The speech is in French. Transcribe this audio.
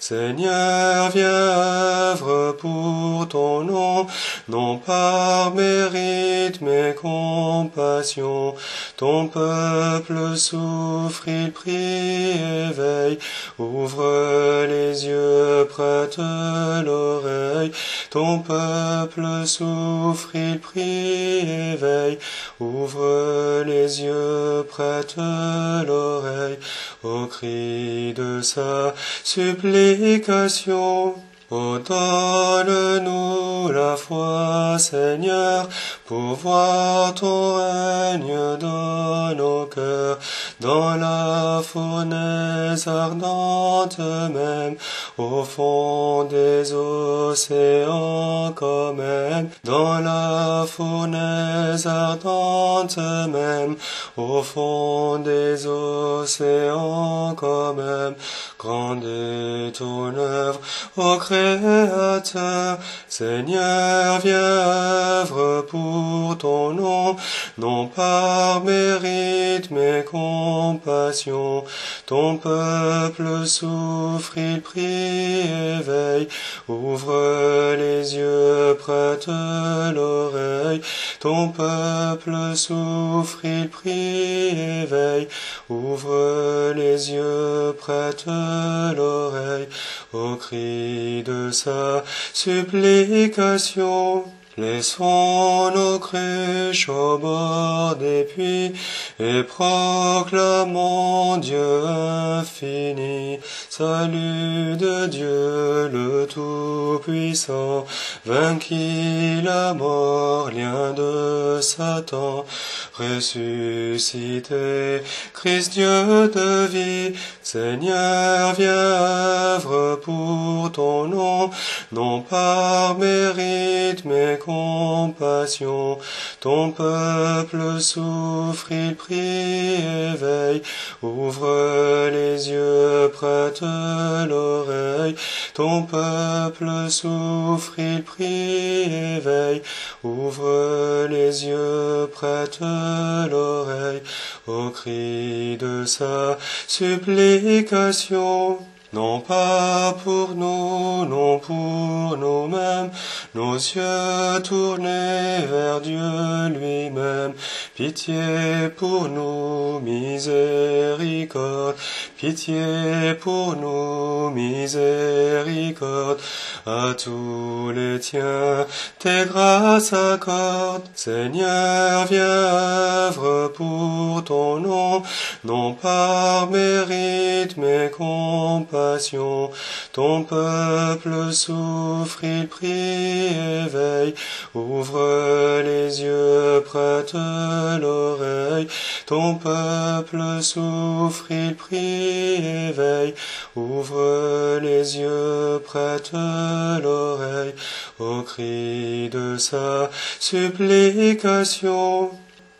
Seigneur, viens, œuvre pour ton nom, non par mérite mais compassion. Ton peuple souffre, il prie et veille, ouvre les yeux, prête l'oreille. Ton peuple souffre, il prie et veille, ouvre les yeux, prête l'oreille, au cri de sa supplication. Oh, donne-nous la foi, Seigneur, pour voir ton règne dans nos cœurs, dans la fournaise ardente même, au fond des océans quand même, dans la fournaise ardente même, au fond des océans quand même. Grande est ton œuvre, ô Créateur, Seigneur, viens, œuvre pour ton nom, non par mérite mais compassion. Ton peuple souffre, il prie et veille, ouvre les yeux, prête l'oreille. Ton peuple souffre, il prie et veille, ouvre les yeux, prête l'oreille, au cri de sa supplication. Laissons nos cruches au bord des puits et proclamons Dieu infini. Salut de Dieu le Tout-Puissant, vainquit la mort, lien de Satan, ressuscité, Christ Dieu de vie. Seigneur, viens, œuvre pour ton nom, non par mérite mais compassion. Ton peuple souffre, il prie et veille, ouvre les yeux, prête l'oreille. Ton peuple souffre, il prie et veille, ouvre les yeux, prête l'oreille, au cri de sa supplication. Non pas pour nous, non pour nous-mêmes, nos yeux tournés vers Dieu lui-même. Pitié pour nous, miséricorde, pitié pour nous, miséricorde. À tous les tiens, tes grâces accorde. Seigneur, viens, œuvre pour ton nom, non par mérite mais compassion. Ton peuple souffre, il prie et veille, ouvre les yeux, prête l'oreille. Ton peuple souffre, il prie et veille, ouvre les yeux, prête l'oreille, au cri de sa supplication.